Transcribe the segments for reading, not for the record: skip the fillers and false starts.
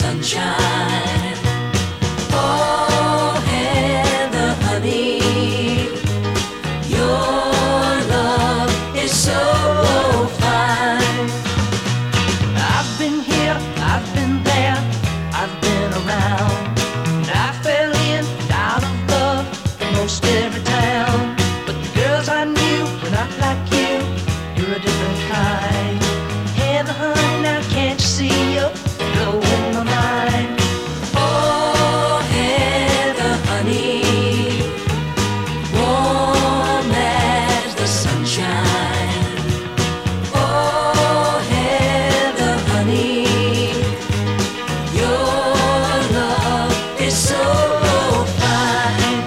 sunshine. Oh, Heather, honey, your love is so fine. I've been here, I've been there, I've been around, and I fell in and out of love in most every town. But the girls I knew were not like you, you're a different kind. Heather, honey, now can't you see you're blowing my mind? Oh, Heather, honey, warm as the sunshine. Oh, Heather, honey, your love is so fine.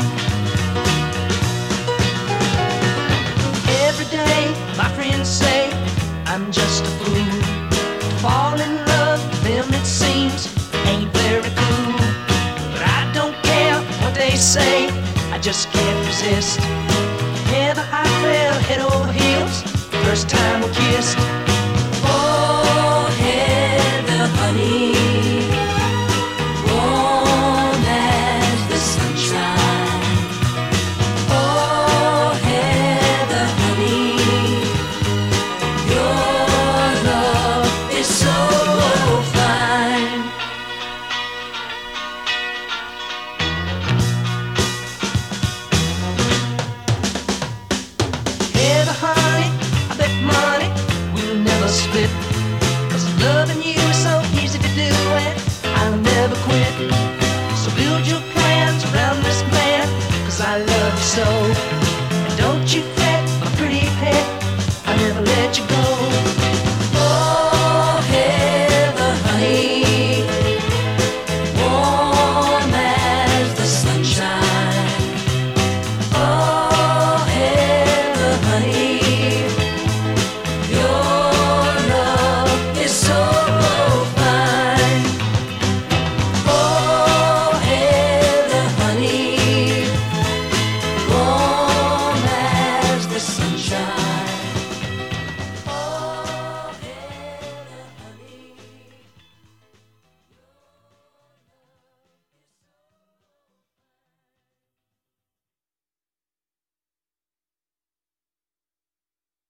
Every day my friends say I'm just a fool. To fall in love with them, it seems, ain't very cool. But I don't care what they say, I just can't resist. Heather, I fell head over heels the first time we kissed. Oh, Heather, honey, warm as the sunshine. Oh, Heather, honey, your love is so fine. Heather, honey, I bet money we'll never split. 'Cause loving you is so easy to do, and I'll never quit.